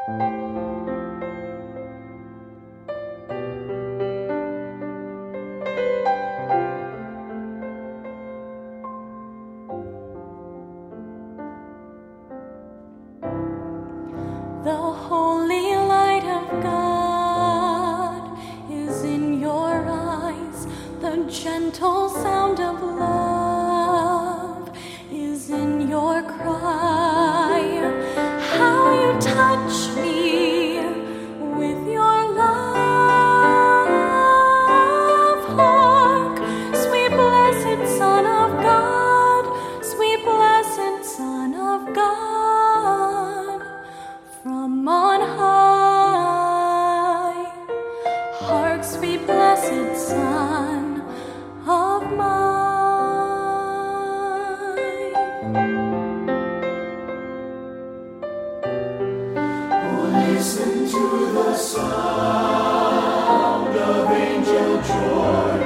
The holy light of God is in your eyes. The gentle sound of love is in your cry. How you touch me with your love. Hark, sweet blessed Son of God, sweet blessed Son of God. From on high, hark, sweet blessed Son of mine. Oh, listen to the sound of angel joy.